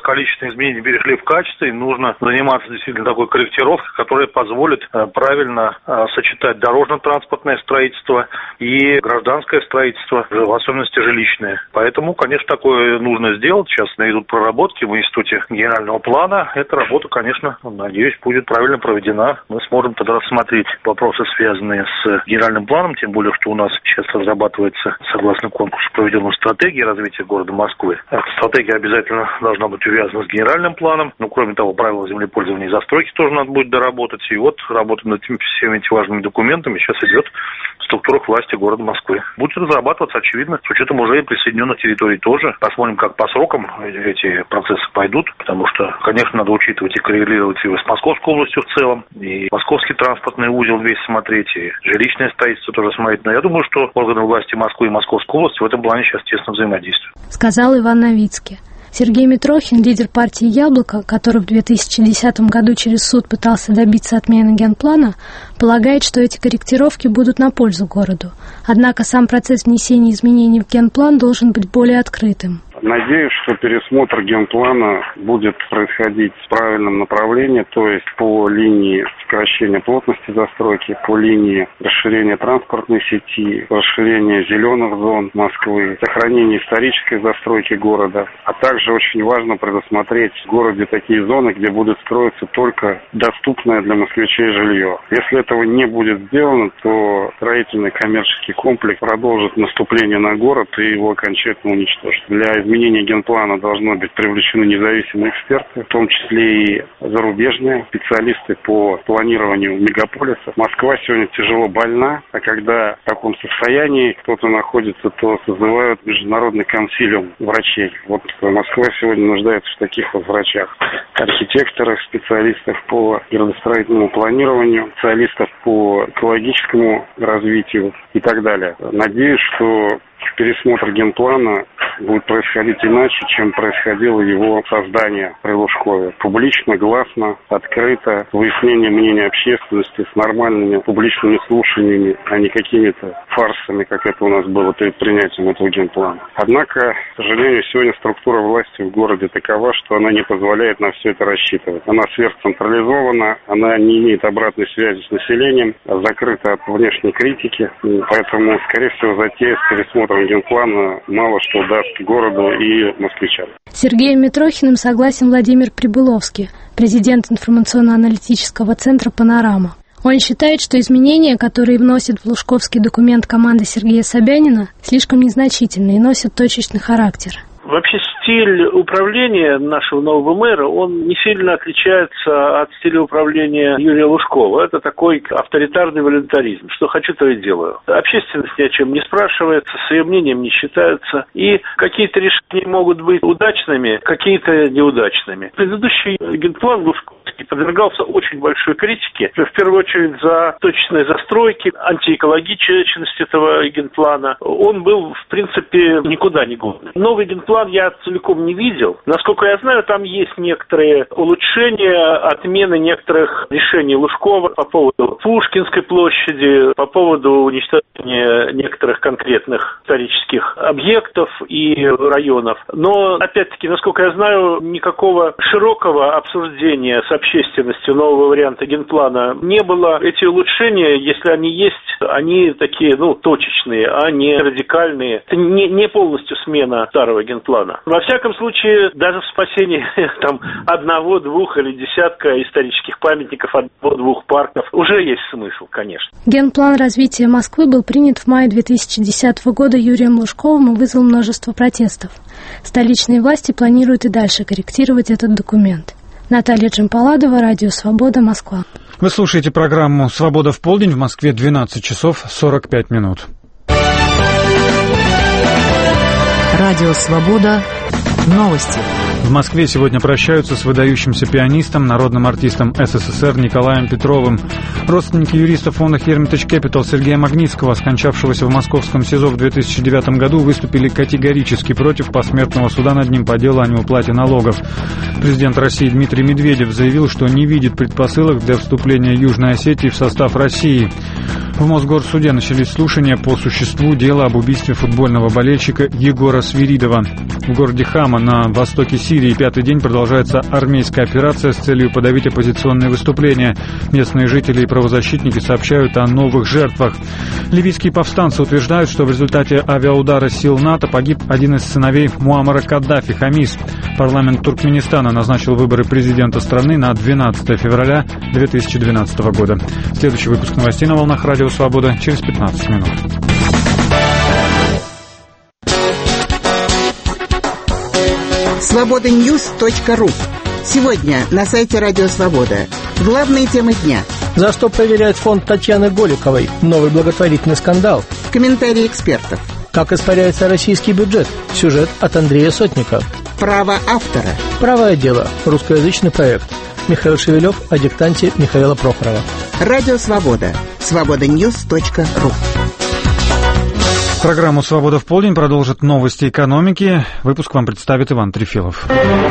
количественные изменения перешли в качество, и нужно заниматься действительно такой корректировкой, которая позволит правильно сочетать дорожно-транспортное строительство и гражданское строительство, в особенности жилищное. Поэтому, конечно, такое нужно сделать. Сейчас идут проработки в Институте генерального плана. Эта работа, конечно, надеюсь, будет правильно проведена. Мы сможем тогда рассмотреть вопросы, связанные с генеральным планом, тем более, что у нас сейчас разрабатывается, согласно конкурсу, проведенную стратегии развития города Москвы. Эта стратегия обязательно должна быть увязана с генеральным планом. Ну, кроме того, правила землепользования и застройки тоже надо будет доработать. И вот работа над всеми этими важными документами сейчас идет в структурах власти города Москвы. Будет разрабатываться, очевидно, с учетом уже присоединенных территорий тоже. Посмотрим, как по срокам эти процессы пойдут, потому что, конечно, надо учитывать и коррелировать и с Московской областью в целом, и московский транспортный узел весь смотреть, и жилищное строительство тоже смотреть. Но я думаю, что органы власти Москвы и Московской области в этом плане сейчас тесно взаимодействуют. Сказал Иван Новицкий. Сергей Митрохин, лидер партии «Яблоко», который в две тысячи десятом году через суд пытался добиться отмены генплана, полагает, что эти корректировки будут на пользу городу. Однако сам процесс внесения изменений в генплан должен быть более открытым. Надеюсь, что пересмотр генплана будет происходить в правильном направлении, то есть по линии сокращения плотности застройки, по линии расширения транспортной сети, расширения зеленых зон Москвы, сохранения исторической застройки города. А также очень важно предусмотреть в городе такие зоны, где будет строиться только доступное для москвичей жилье. Если этого не будет сделано, то строительный коммерческий комплекс продолжит наступление на город и его окончательно уничтожит. Для изменения генплана должны быть привлечены независимые эксперты, в том числе и зарубежные специалисты по планированию мегаполиса. Москва сегодня тяжело больна, а когда в таком состоянии кто-то находится, то созывают международный консилиум врачей. Вот Москва сегодня нуждается в таких вот врачах. Архитекторах, специалистов по градостроительному планированию, специалистов по экологическому развитию и так далее. Надеюсь, что пересмотр генплана будет происходить иначе, чем происходило его создание при Лужкове. Публично, гласно, открыто, выяснение мнения общественности с нормальными публичными слушаниями, а не какими-то фарсами, как это у нас было перед принятием этого генплана. Однако, к сожалению, сегодня структура власти в городе такова, что она не позволяет на все это рассчитывать. Она сверхцентрализована, она не имеет обратной связи с населением, закрыта от внешней критики, поэтому, скорее всего, затея с пересмотром генплана мало что даст городу и москвичам. С Сергеем Митрохиным согласен Владимир Прибыловский, президент информационно-аналитического центра «Панорама». Он считает, что изменения, которые вносит в Лужковский документ команда Сергея Собянина, слишком незначительны и носят точечный характер. Вообще стиль управления нашего нового мэра, он не сильно отличается от стиля управления Юрия Лужкова. Это такой авторитарный волюнтаризм. Что хочу, то и делаю. Общественность ни о чем не спрашивается, с ее мнением не считается. И какие-то решения могут быть удачными, какие-то неудачными. Предыдущий генплан Лужковский подвергался очень большой критике. В первую очередь за точечные застройки, антиэкологичность этого генплана. Он был, в принципе, никуда не годный. Новый генплан я целиком не видел. Насколько я знаю, там есть некоторые улучшения, отмены некоторых решений Лужкова по поводу Пушкинской площади, по поводу уничтожения некоторых конкретных исторических объектов и районов. Но, опять-таки, насколько я знаю, никакого широкого обсуждения с общественностью нового варианта генплана не было. Эти улучшения, если они есть, они такие, ну, точечные, а не радикальные. Это не, не полностью смена старого генплана. Во всяком случае, даже в спасении там одного, двух или десятка исторических памятников, одного-двух парков уже есть смысл, конечно. Генплан развития Москвы был принят в мае две тысячи десятого года Юрием Лужковым и вызвал множество протестов. Столичные власти планируют и дальше корректировать этот документ. Наталья Джампаладова, Радио Свобода, Москва. Вы слушаете программу «Свобода в полдень», в Москве двенадцать часов сорок пять минут. Радио «Свобода». Новости. В Москве сегодня прощаются с выдающимся пианистом, народным артистом СССР Николаем Петровым. Родственники юриста фонда Hermitage Capital Сергея Магнитского, скончавшегося в московском СИЗО в две тысячи девятом году, выступили категорически против посмертного суда над ним по делу о неуплате налогов. Президент России Дмитрий Медведев заявил, что не видит предпосылок для вступления Южной Осетии в состав России. В Мосгорсуде начались слушания по существу дела об убийстве футбольного болельщика Егора Свиридова. В городе Хама на востоке Сирии пятый день продолжается армейская операция с целью подавить оппозиционные выступления. Местные жители и правозащитники сообщают о новых жертвах. Ливийские повстанцы утверждают, что в результате авиаудара сил НАТО погиб один из сыновей Муаммара Каддафи, Хамис. Парламент Туркменистана назначил выборы президента страны на двенадцатое февраля две тысячи двенадцатого года. Следующий выпуск новостей на волнах Радио Свобода через пятнадцать минут. свобода ньюс точка ру. Сегодня на сайте Радио Свобода. Главные темы дня. За что проверяет фонд Татьяны Голиковой? Новый благотворительный скандал. Комментарии экспертов. Как испаряется российский бюджет? Сюжет от Андрея Сотника. Право автора. Правое дело. Русскоязычный проект. Михаил Шевелев о диктанте Михаила Прохорова. Радио Свобода. свобода ньюс точка ру. Программу «Свобода в полдень» продолжит новости экономики. Выпуск вам представит Иван Трефилов.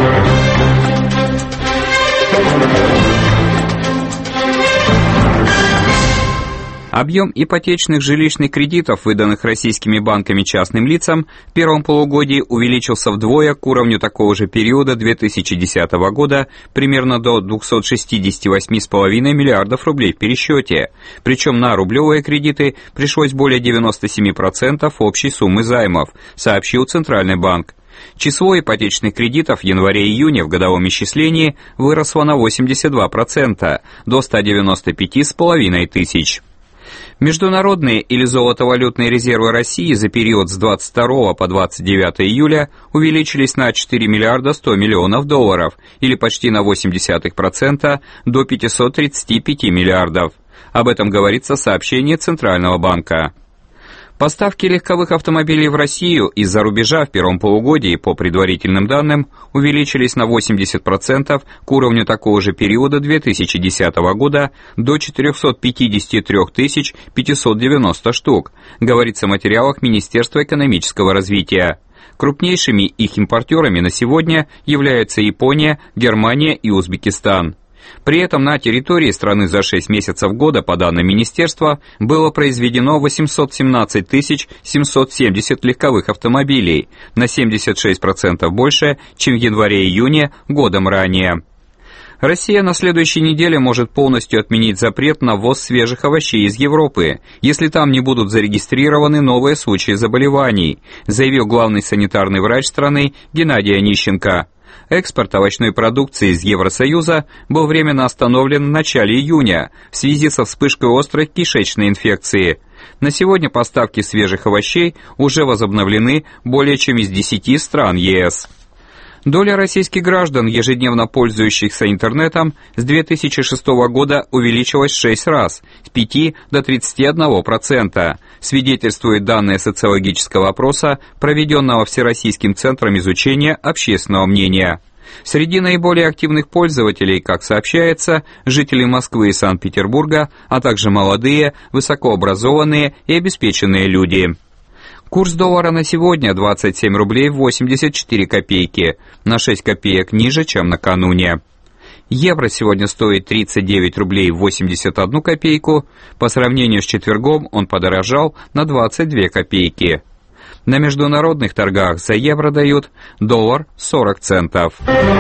Объем ипотечных жилищных кредитов, выданных российскими банками частным лицам, в первом полугодии увеличился вдвое к уровню такого же периода две тысячи десятого года, примерно до двухсот шестидесяти восьми целых пяти десятых миллиардов рублей в пересчете. Причем на рублевые кредиты пришлось более девяноста семи процентов общей суммы займов, сообщил Центральный банк. Число ипотечных кредитов в январе-июне в годовом исчислении выросло на восемьдесят два процента, до ста девяноста пяти с половиной тысяч. Международные или золотовалютные резервы России за период с двадцать второго по двадцать девятое июля увеличились на четыре миллиарда сто миллионов долларов, или почти на восемь десятых процента, до пятисот тридцати пяти миллиардов. Об этом говорится в сообщении Центрального банка. Поставки легковых автомобилей в Россию из-за рубежа в первом полугодии, по предварительным данным, увеличились на восемьдесят процентов к уровню такого же периода две тысячи десятого года до четырехсот пятидесяти трёх тысяч пятисот девяноста штук, говорится в материалах Министерства экономического развития. Крупнейшими их импортерами на сегодня являются Япония, Германия и Узбекистан. При этом на территории страны за шесть месяцев года, по данным Министерства, было произведено восемьсот семнадцать тысяч семьсот семьдесят легковых автомобилей, на семьдесят шесть процентов больше, чем в январе-июне годом ранее. Россия на следующей неделе может полностью отменить запрет на ввоз свежих овощей из Европы, если там не будут зарегистрированы новые случаи заболеваний, заявил главный санитарный врач страны Геннадий Онищенко. Экспорт овощной продукции из Евросоюза был временно остановлен в начале июня в связи со вспышкой острой кишечной инфекции. На сегодня поставки свежих овощей уже возобновлены более чем из десяти стран ЕС. Доля российских граждан, ежедневно пользующихся интернетом, с две тысячи шестого года увеличилась в шесть раз, с пяти до тридцати одного процента, свидетельствуют данные социологического опроса, проведенного Всероссийским центром изучения общественного мнения. Среди наиболее активных пользователей, как сообщается, жители Москвы и Санкт-Петербурга, а также молодые, высокообразованные и обеспеченные люди. Курс доллара на сегодня двадцать семь рублей восемьдесят четыре копейки, на шесть копеек ниже, чем накануне. Евро сегодня стоит тридцать девять рублей восемьдесят одну копейку, по сравнению с четвергом он подорожал на двадцать две копейки. На международных торгах за евро дают доллар сорок центов.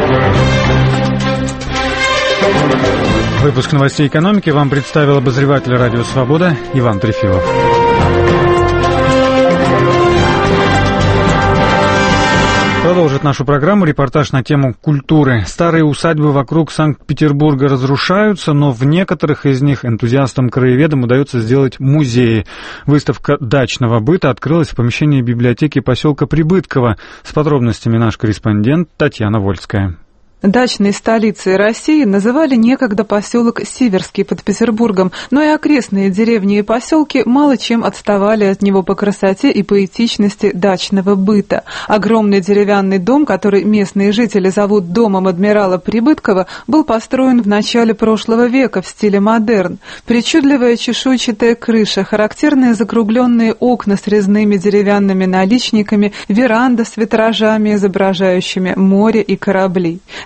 Выпуск новостей экономики вам представил обозреватель «Радио Свобода» Иван Трефилов. Продолжит нашу программу репортаж на тему культуры. Старые усадьбы вокруг Санкт-Петербурга разрушаются, но в некоторых из них энтузиастам-краеведам удается сделать музеи. Выставка дачного быта открылась в помещении библиотеки поселка Прибытково. С подробностями наш корреспондент Татьяна Вольская. Дачной столицей России называли некогда поселок Сиверский под Петербургом, но и окрестные деревни и поселки мало чем отставали от него по красоте и поэтичности дачного быта. Огромный деревянный дом, который местные жители зовут домом адмирала Прибыткова, был построен в начале прошлого века в стиле модерн. Причудливая чешуйчатая крыша, характерные закругленные окна с резными деревянными наличниками, веранда с витражами, изображающими море и корабли.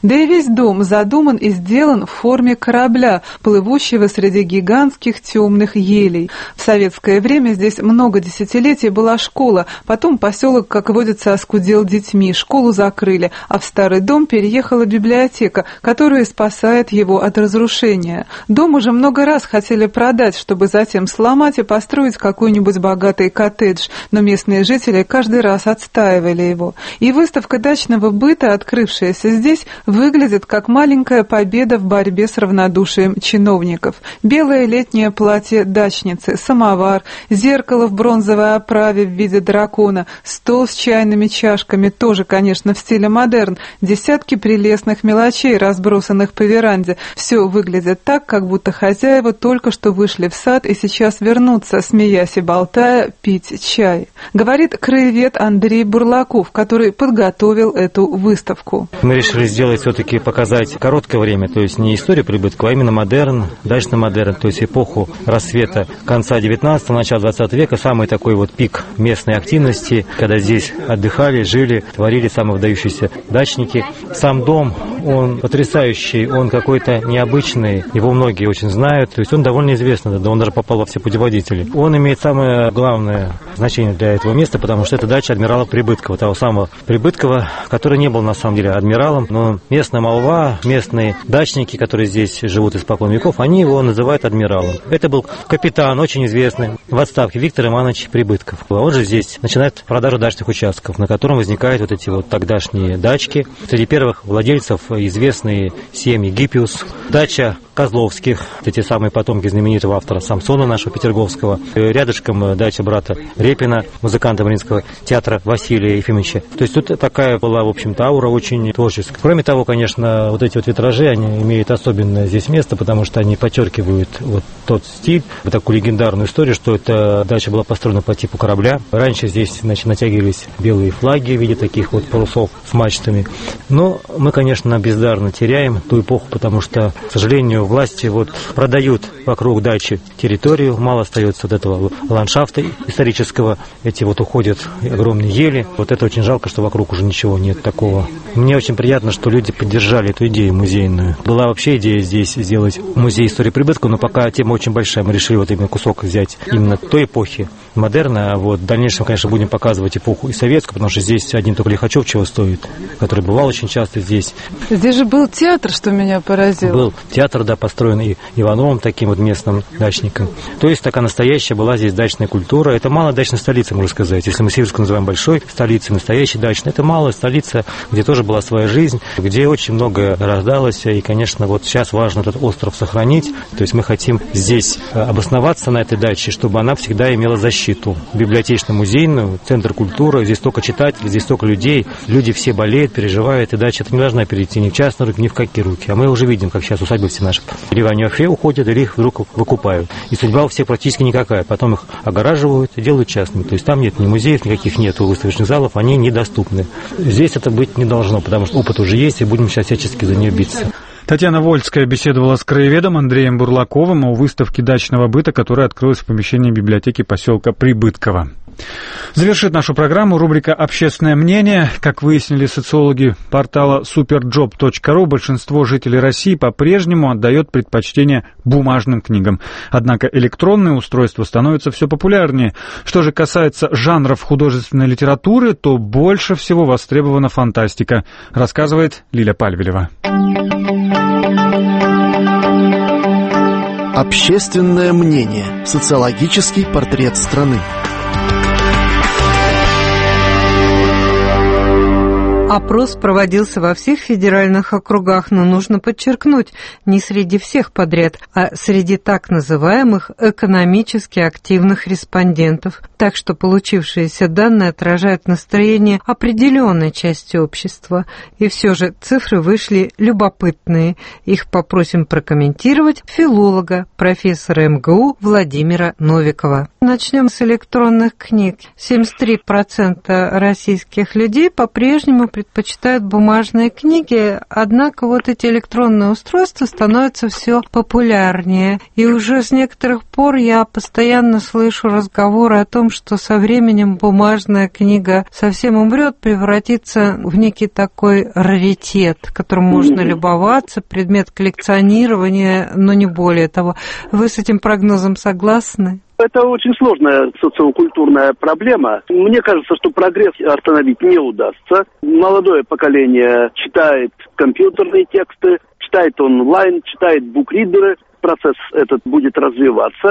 Да и весь дом задуман и сделан в форме корабля, плывущего среди гигантских темных елей. В советское время здесь много десятилетий была школа, потом поселок, как водится, оскудел детьми, школу закрыли, а в старый дом переехала библиотека, которая спасает его от разрушения. Дом уже много раз хотели продать, чтобы затем сломать и построить какой-нибудь богатый коттедж, но местные жители каждый раз отстаивали его. И выставка дачного быта, открывшаяся здесь, выглядит как маленькая победа в борьбе с равнодушием чиновников. Белое летнее платье дачницы, самовар, зеркало в бронзовой оправе в виде дракона, стол с чайными чашками, тоже, конечно, в стиле модерн, десятки прелестных мелочей, разбросанных по веранде. Все выглядит так, как будто хозяева только что вышли в сад и сейчас вернутся, смеясь и болтая, пить чай. Говорит краевед Андрей Бурлаков, который подготовил эту выставку. Мы решили сделать, все-таки показать короткое время, то есть не историю прибытка, а именно модерн, дачный модерн, то есть эпоху рассвета конца девятнадцатого, начала двадцатого века, самый такой вот пик местной активности, когда здесь отдыхали, жили, творили самые выдающиеся дачники. Сам дом, он потрясающий, он какой-то необычный, его многие очень знают, то есть он довольно известный, да, он даже попал во все путеводители. Он имеет самое главное значение для этого места, потому что это дача адмирала Прибыткова, того самого Прибыткова, который не был на самом деле адмиралом, но местная молва, местные дачники, которые здесь живут испокон веков, они его называют адмиралом. Это был капитан, очень известный, в отставке, Виктор Иванович Прибытков. Он же здесь начинает продажу дачных участков, на котором возникают вот эти вот тогдашние дачки. Среди первых владельцев известные семьи Гиппиус, дача Козловских, эти самые потомки знаменитого автора Самсона нашего петерговского. Рядышком дача брата Репина, музыканта Мариинского театра Василия Ефимовича. То есть тут такая была, в общем-то, аура очень творческая. Кроме того, конечно, вот эти вот витражи, они имеют особенное здесь место, потому что они подчеркивают вот тот стиль, вот такую легендарную историю, что эта дача была построена по типу корабля. Раньше здесь, значит, натягивались белые флаги в виде таких вот парусов с мачтами. Но мы, конечно, бездарно теряем ту эпоху, потому что, к сожалению, власти вот продают вокруг дачи территорию, мало остается вот этого ландшафта исторического, эти вот уходят огромные ели. Вот это очень жалко, что вокруг уже ничего нет такого. Мне очень приятно, что люди поддержали эту идею музейную. Была вообще идея здесь сделать музей истории прибытка, но пока тема очень большая, мы решили вот именно кусок взять именно той эпохи модерна, а вот в дальнейшем, конечно, будем показывать эпоху и советскую, потому что здесь один только Лихачев чего стоит, который бывал очень часто здесь. Здесь же был театр, что меня поразило. Был театр, да, построен и Ивановым, таким вот местным дачником. То есть такая настоящая была здесь дачная культура. Это малая дачная столица, можно сказать. Если мы Северскую называем большой столицей, настоящей дачной, это малая столица, где тоже была своя жизнь, где очень много рождалось. И, конечно, вот сейчас важно этот остров сохранить. То есть мы хотим здесь обосноваться на этой даче, чтобы она всегда имела защиту. Библиотечно-музейную, центр культуры. Здесь столько читателей, здесь столько людей. Люди все болеют, переживают. И дача это не должна перейти ни в частные руки, ни в какие руки. А мы уже видим, как сейчас усадьбы все наши или в Анюафе уходят, или их вдруг выкупают. И судьба у всех практически никакая. Потом их огораживают и делают частными. То есть там нет ни музеев, никаких нет выставочных залов, они недоступны. Здесь это быть не должно, потому что опыт уже есть, и будем сейчас всячески за нее биться. Татьяна Вольская беседовала с краеведом Андреем Бурлаковым о выставке дачного быта, которая открылась в помещении библиотеки поселка Прибытково. Завершит нашу программу рубрика «Общественное мнение». Как выяснили социологи портала суперджоп точка ру, большинство жителей России по-прежнему отдает предпочтение бумажным книгам. Однако электронные устройства становятся все популярнее. Что же касается жанров художественной литературы, то больше всего востребована фантастика, рассказывает Лиля Пальвелева. Общественное мнение. Социологический портрет страны. Опрос проводился во всех федеральных округах, но нужно подчеркнуть, не среди всех подряд, а среди так называемых экономически активных респондентов. Так что получившиеся данные отражают настроение определенной части общества. И все же цифры вышли любопытные. Их попросим прокомментировать филолога, профессора эм гэ у Владимира Новикова. Начнем с электронных книг. семьдесят три процента российских людей по-прежнему предпочитают бумажные книги, однако вот эти электронные устройства становятся все популярнее. И уже с некоторых пор я постоянно слышу разговоры о том, что со временем бумажная книга совсем умрет, превратится в некий такой раритет, которым можно любоваться, предмет коллекционирования, но не более того. Вы с этим прогнозом согласны? Это очень сложная социокультурная проблема. Мне кажется, что прогресс остановить не удастся. Молодое поколение читает компьютерные тексты, читает онлайн, читает букридеры. Процесс этот будет развиваться.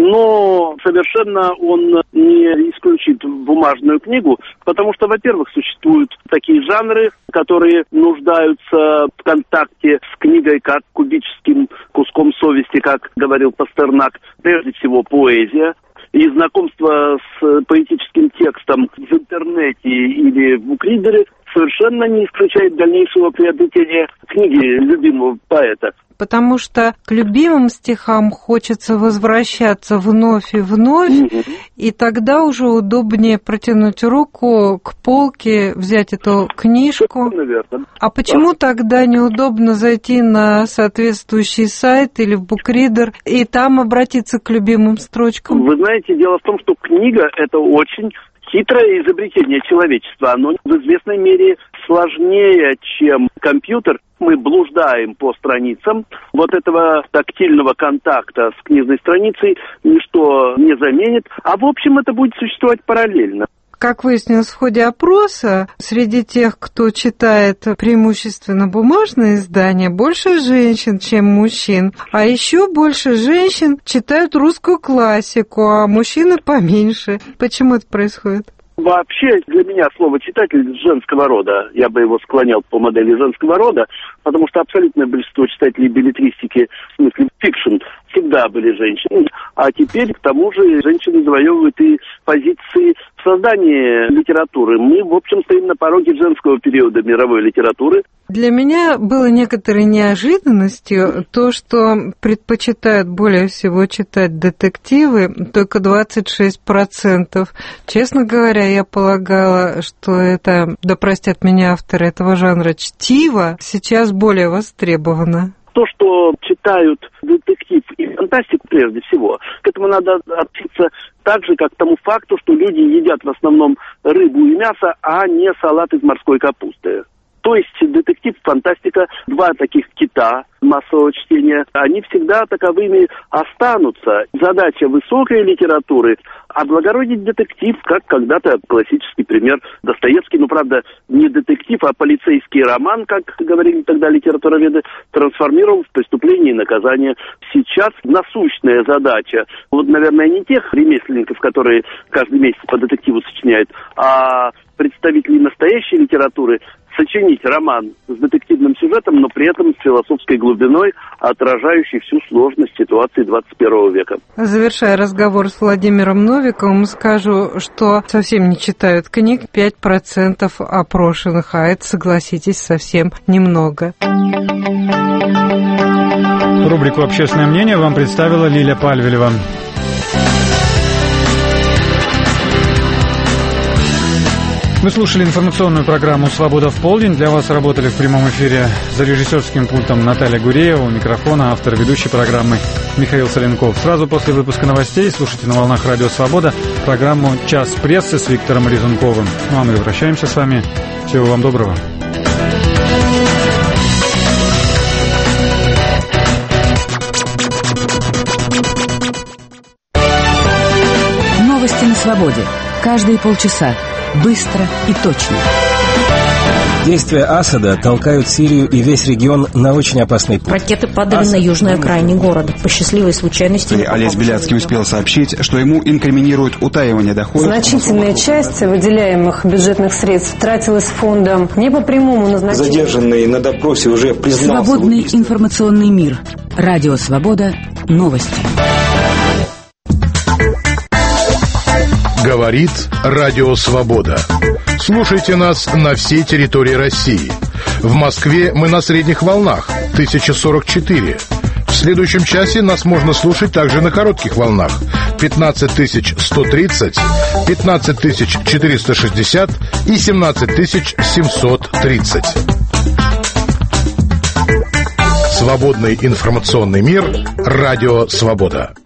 Но совершенно он не исключит бумажную книгу, потому что, во-первых, существуют такие жанры, которые нуждаются в контакте с книгой как кубическим куском совести, как говорил Пастернак, прежде всего поэзия. И знакомство с поэтическим текстом в интернете или в букридере совершенно не исключает дальнейшего приобретения книги любимого поэта. Потому что к любимым стихам хочется возвращаться вновь и вновь, mm-hmm. и тогда уже удобнее протянуть руку к полке, взять эту книжку. Наверное. А почему да. тогда неудобно зайти на соответствующий сайт или в букридер и там обратиться к любимым строчкам? Вы знаете, дело в том, что книга – это очень хитрое изобретение человечества. Оно в известной мере сложнее, чем компьютер. Мы блуждаем по страницам. Вот этого тактильного контакта с книжной страницей ничто не заменит. А в общем это будет существовать параллельно. Как выяснилось в ходе опроса, среди тех, кто читает преимущественно бумажные издания, больше женщин, чем мужчин. А еще больше женщин читают русскую классику, а мужчины поменьше. Почему это происходит? Вообще, для меня слово «читатель» женского рода. Я бы его склонял по модели женского рода, потому что абсолютное большинство читателей беллетристики, в смысле фикшн, всегда были женщины. А теперь, к тому же, женщины завоевывают и позиции в создании литературы. Мы, в общем, стоим на пороге женского периода мировой литературы. Для меня было некоторой неожиданностью то, что предпочитают более всего читать детективы только двадцать шесть процентов. Честно говоря, я полагала, что это, да простят меня авторы этого жанра, чтиво сейчас более востребовано. То, что читают детектив и фантастику прежде всего, к этому надо относиться так же, как к тому факту, что люди едят в основном рыбу и мясо, а не салат из морской капусты. То есть детектив, фантастика, два таких кита массового чтения, они всегда таковыми останутся. Задача высокой литературы – облагородить детектив, как когда-то классический пример Достоевский, ну, правда, не детектив, а полицейский роман, как говорили тогда литературоведы, трансформировал в преступление и наказание. Сейчас насущная задача, вот, наверное, не тех ремесленников, которые каждый месяц по детективу сочиняют, а представителей настоящей литературы, сочинить роман с детективным сюжетом, но при этом с философской глубиной, отражающей всю сложность ситуации двадцать первого века. Завершая разговор с Владимиром Новиковым, скажу, что совсем не читают книг пять процентов опрошенных, а это, согласитесь, совсем немного. Рубрику «Общественное мнение» вам представила Лиля Пальвелева. Вы слушали информационную программу «Свобода в полдень». Для вас работали в прямом эфире за режиссерским пультом Наталья Гуреева, у микрофона автор ведущей программы Михаил Соленков. Сразу после выпуска новостей слушайте на волнах Радио Свобода программу «Час прессы» с Виктором Резунковым. Ну а мы прощаемся с вами. Всего вам доброго. Новости на свободе. Каждые полчаса. Быстро и точно. Действия Асада толкают Сирию и весь регион на очень опасный путь. Ракеты падали Асад... на южной окраине города. По счастливой случайности... Олесь Беляцкий успел сообщить, что ему инкриминируют утаивание доходов. Значительная часть выделяемых бюджетных средств тратилась фондом не по прямому назначению. Задержанный на допросе уже признался. Свободный информационный мир. Радио Свобода. Новости. Говорит Радио Свобода. Слушайте нас на всей территории России. В Москве мы на средних волнах тысяча сорок четыре. В следующем часе нас можно слушать также на коротких волнах. пятнадцать тысяч сто тридцать, пятнадцать тысяч четыреста шестьдесят и семнадцать тысяч семьсот тридцать. Свободный информационный мир. Радио «Свобода».